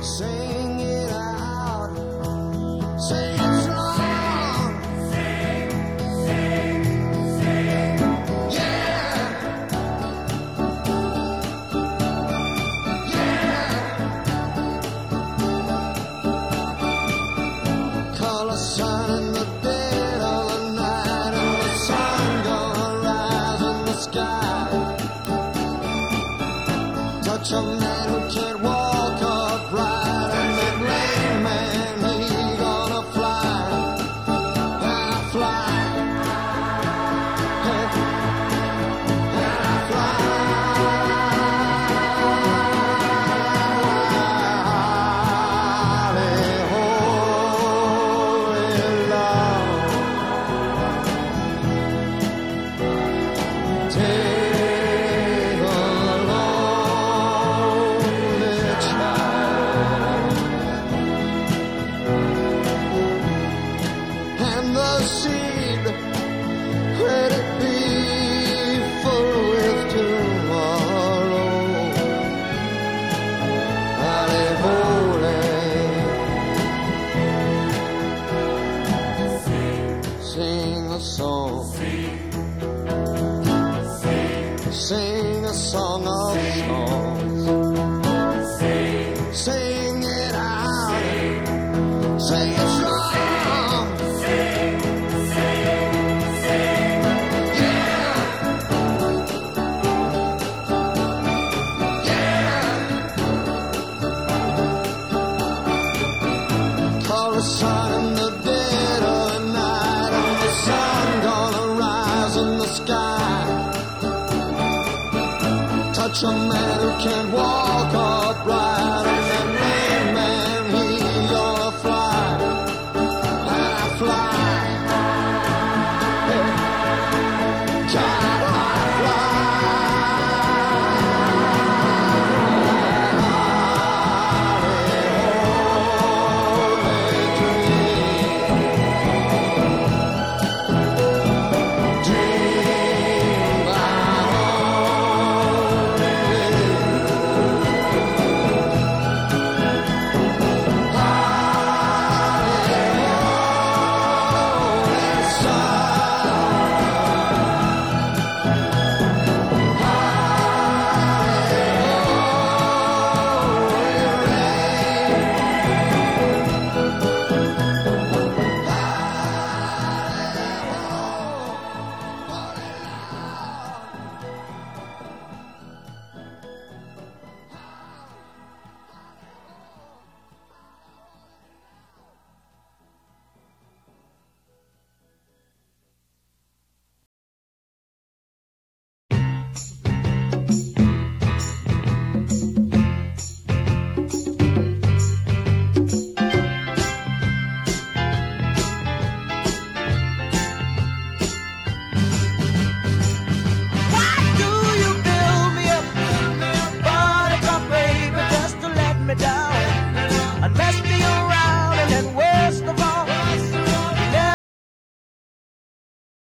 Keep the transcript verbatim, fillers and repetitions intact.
Sing it out. Sing it strong. Sing, sing, sing. Yeah. Yeah. Call a sign in the dead of the night, and the sun gonna rise in the sky. Touch a man who can't walk upright, and that lame man, he gonna fly, and I fly, and, and I fly. Holy, holy love, take a lonely child, and the seed, let it be full with tomorrow. Holy, holy, sing a song, sing a song of songs, sing it out, sing it strong. Yeah. Yeah. Call a sign in the dead of the night, and the sun gonna rise in the sky. Touch a man who can't walk upright.